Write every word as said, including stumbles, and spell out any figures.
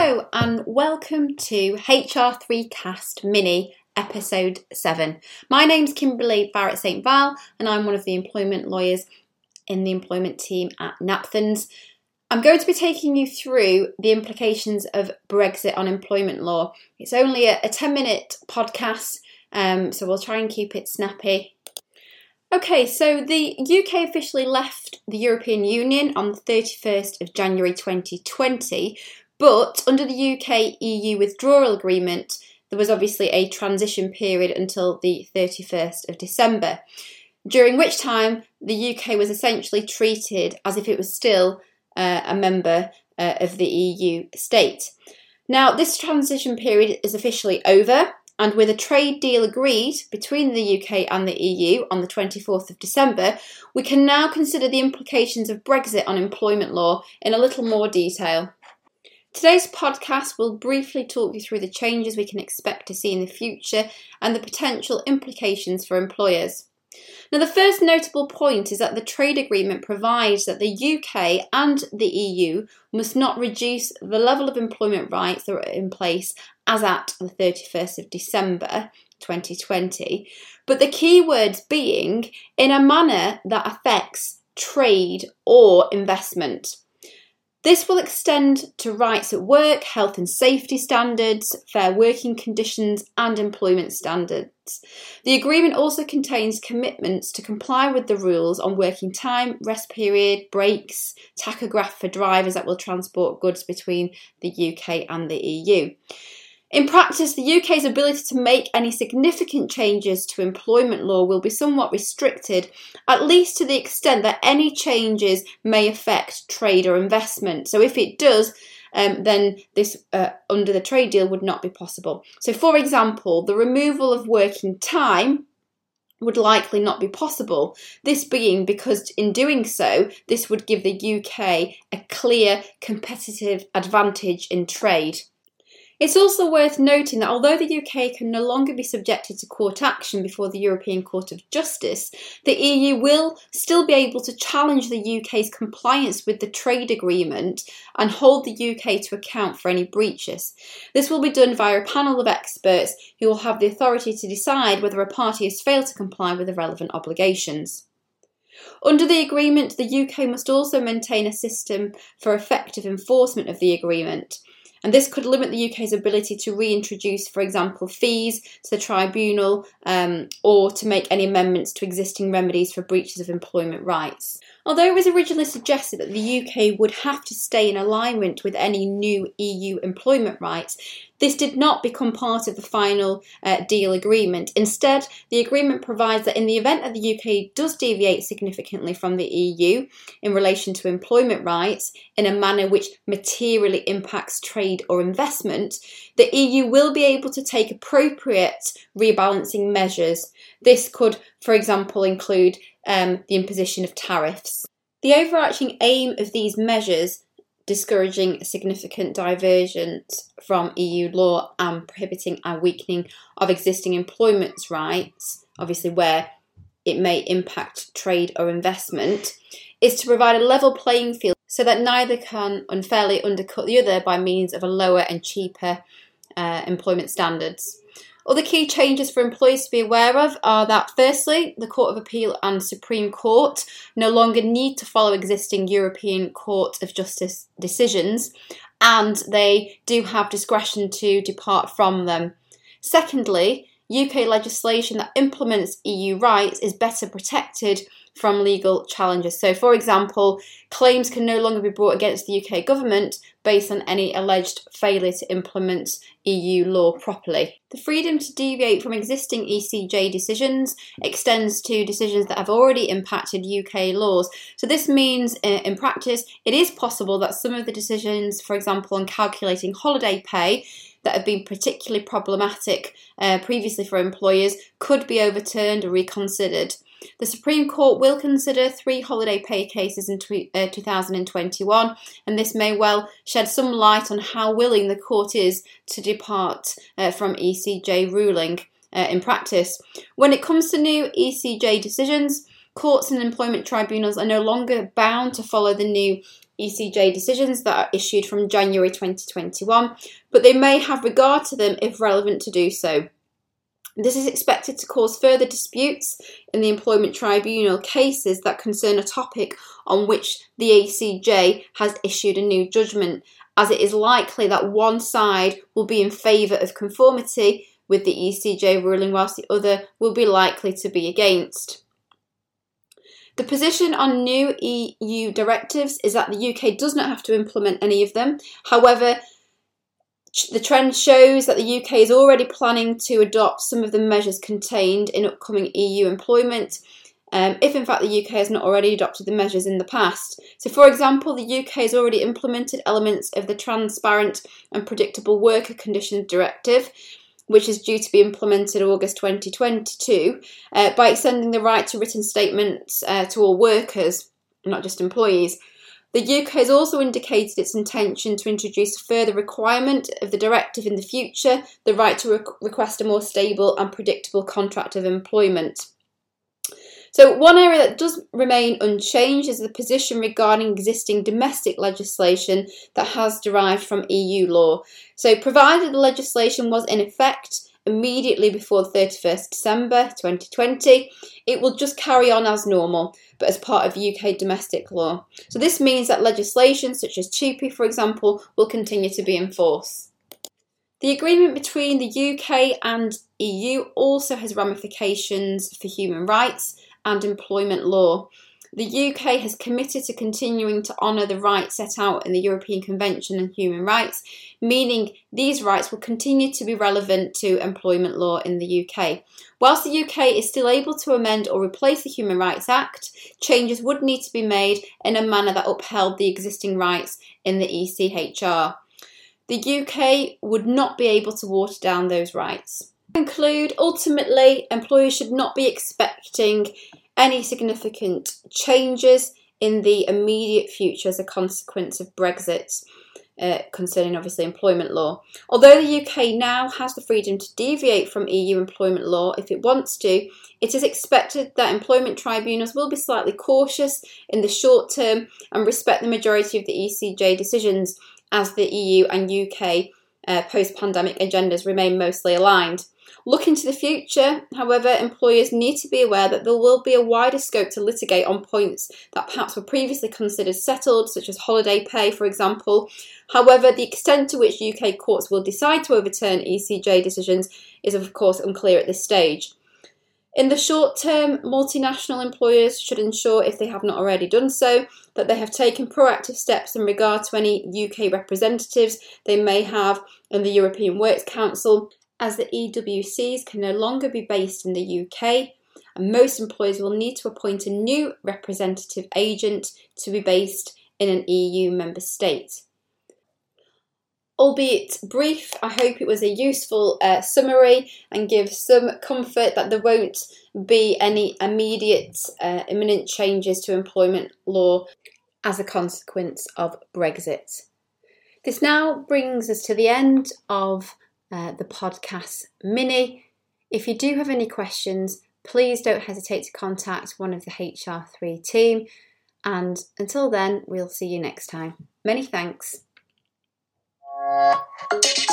Hello and welcome to H R three Cast Mini Episode seven. My name's Kimberly Barrett Saint Val and I'm one of the employment lawyers in the employment team at Napthans. I'm going to be taking you through the implications of Brexit on employment law. It's only a, a ten minute podcast, um, so we'll try and keep it snappy. Okay, so the U K officially left the European Union on the thirty-first of January twenty twenty, but under the U K E U withdrawal agreement, there was obviously a transition period until the thirty-first of December, during which time the U K was essentially treated as if it was still uh, a member uh, of the E U state. Now, this transition period is officially over, and with a trade deal agreed between the U K and the E U on the twenty-fourth of December, we can now consider the implications of Brexit on employment law in a little more detail. Today's podcast will briefly talk you through the changes we can expect to see in the future and the potential implications for employers. Now, the first notable point is that the trade agreement provides that the U K and the E U must not reduce the level of employment rights that are in place as at the thirty-first of December twenty twenty, but the key words being in a manner that affects trade or investment. This will extend to rights at work, health and safety standards, fair working conditions and employment standards. The agreement also contains commitments to comply with the rules on working time, rest period, breaks, tachograph for drivers that will transport goods between the U K and the E U. In practice, the U K's ability to make any significant changes to employment law will be somewhat restricted, at least to the extent that any changes may affect trade or investment. So if it does, um, then this uh, under the trade deal would not be possible. So for example, the removal of working time would likely not be possible. This being because in doing so, this would give the U K a clear competitive advantage in trade. It's also worth noting that although the U K can no longer be subjected to court action before the European Court of Justice, the E U will still be able to challenge the U K's compliance with the trade agreement and hold the U K to account for any breaches. This will be done via a panel of experts who will have the authority to decide whether a party has failed to comply with the relevant obligations. Under the agreement, the U K must also maintain a system for effective enforcement of the agreement. And this could limit the U K's ability to reintroduce, for example, fees to the tribunal um, or to make any amendments to existing remedies for breaches of employment rights. Although it was originally suggested that the U K would have to stay in alignment with any new E U employment rights, this did not become part of the final uh, deal agreement. Instead, the agreement provides that in the event that the U K does deviate significantly from the E U in relation to employment rights in a manner which materially impacts trade or investment, the E U will be able to take appropriate rebalancing measures. This could, for example, include um, the imposition of tariffs. The overarching aim of these measures, discouraging significant divergence from E U law and prohibiting a weakening of existing employment rights, obviously where it may impact trade or investment, is to provide a level playing field so that neither can unfairly undercut the other by means of a lower and cheaper uh, employment standards. Other key changes for employees to be aware of are that, firstly, the Court of Appeal and Supreme Court no longer need to follow existing European Court of Justice decisions, and they do have discretion to depart from them. Secondly, U K legislation that implements E U rights is better protected from legal challenges. So, for example, claims can no longer be brought against the U K government based on any alleged failure to implement E U law properly. The freedom to deviate from existing E C J decisions extends to decisions that have already impacted U K laws. So this means, in practice, it is possible that some of the decisions, for example, on calculating holiday pay, that have been particularly problematic uh, previously for employers could be overturned or reconsidered. The Supreme Court will consider three holiday pay cases in tw- uh, two thousand twenty-one, and this may well shed some light on how willing the court is to depart uh, from E C J ruling uh, in practice. When it comes to new E C J decisions, courts and employment tribunals are no longer bound to follow the new E C J decisions that are issued from January twenty twenty-one, but they may have regard to them if relevant to do so. This is expected to cause further disputes in the employment tribunal cases that concern a topic on which the E C J has issued a new judgment, as it is likely that one side will be in favour of conformity with the E C J ruling whilst the other will be likely to be against. The position on new E U directives is that the U K does not have to implement any of them. However, the trend shows that the U K is already planning to adopt some of the measures contained in upcoming E U employment, um, if in fact the U K has not already adopted the measures in the past. So, for example, the U K has already implemented elements of the Transparent and Predictable Worker Conditions Directive, which is due to be implemented August twenty twenty-two, uh, by extending the right to written statements uh, to all workers, not just employees. The U K has also indicated its intention to introduce a further requirement of the directive in the future, the right to re- request a more stable and predictable contract of employment. So one area that does remain unchanged is the position regarding existing domestic legislation that has derived from E U law. So provided the legislation was in effect immediately before the thirty-first of December twenty twenty, it will just carry on as normal, but as part of U K domestic law. So this means that legislation such as T U P E, for example, will continue to be in force. The agreement between the U K and E U also has ramifications for human rights and employment law. The U K has committed to continuing to honour the rights set out in the European Convention on Human Rights, meaning these rights will continue to be relevant to employment law in the U K. Whilst the U K is still able to amend or replace the Human Rights Act, changes would need to be made in a manner that upheld the existing rights in the E C H R. The U K would not be able to water down those rights. To conclude, ultimately, employers should not be expecting any significant changes in the immediate future as a consequence of Brexit, uh, concerning obviously employment law. Although the U K now has the freedom to deviate from E U employment law if it wants to, it is expected that employment tribunals will be slightly cautious in the short term and respect the majority of the E C J decisions, as the E U and U K uh, post-pandemic agendas remain mostly aligned. Looking to the future, however, employers need to be aware that there will be a wider scope to litigate on points that perhaps were previously considered settled, such as holiday pay, for example. However, the extent to which U K courts will decide to overturn E C J decisions is, of course, unclear at this stage. In the short term, multinational employers should ensure, if they have not already done so, that they have taken proactive steps in regard to any U K representatives they may have in the European Works Council, as the E W Cs can no longer be based in the U K, and most employers will need to appoint a new representative agent to be based in an E U member state. Albeit brief, I hope it was a useful uh, summary and gives some comfort that there won't be any immediate, uh, imminent changes to employment law as a consequence of Brexit. This now brings us to the end of Uh, the podcast mini. If you do have any questions, please don't hesitate to contact one of the H R three team. And until then, we'll see you next time. Many thanks.